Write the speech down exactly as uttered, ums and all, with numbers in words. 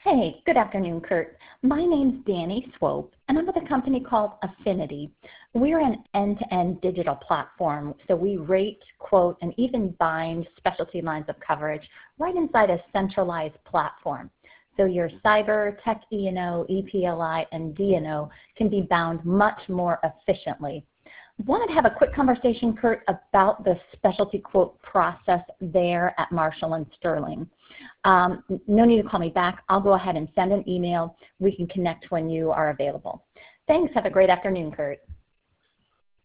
Hey, good afternoon, Kurt. My name's Danny Swope, and I'm with a company called Affinity. We're an end-to-end digital platform, so we rate, quote, and even bind specialty lines of coverage right inside a centralized platform. So your cyber, tech E and O, E P L I, and D and O can be bound much more efficiently. Wanted to have a quick conversation, Kurt, about the specialty quote process there at Marshall and Sterling. Um, no need to call me back. I'll go ahead and send an email. We can connect when you are available. Thanks. Have a great afternoon, Kurt.